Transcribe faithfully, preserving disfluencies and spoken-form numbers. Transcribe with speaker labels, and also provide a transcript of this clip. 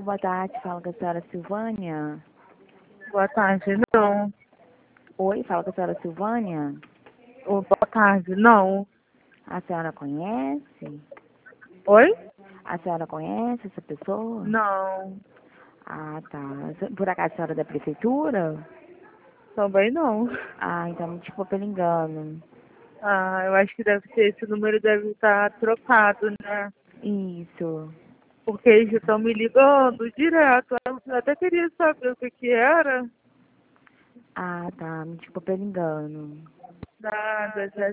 Speaker 1: boa tarde. Fala com a senhora Silvânia.
Speaker 2: Boa tarde, não.
Speaker 1: Oi, fala com a senhora Silvânia.
Speaker 2: Ô, boa tarde, não.
Speaker 1: A senhora conhece?
Speaker 2: Oi?
Speaker 1: A senhora conhece essa pessoa?
Speaker 2: Não.
Speaker 1: Ah, tá. Por acaso a senhora é da prefeitura?
Speaker 2: Também não.
Speaker 1: Ah, então desculpa pelo engano.
Speaker 2: Ah, eu acho que deve ser, esse número deve estar trocado, né?
Speaker 1: Isso.
Speaker 2: Porque eles estão me ligando direto. Eu até queria saber o que que era.
Speaker 1: Ah, tá. Me desculpa pelo engano.
Speaker 2: Nada, já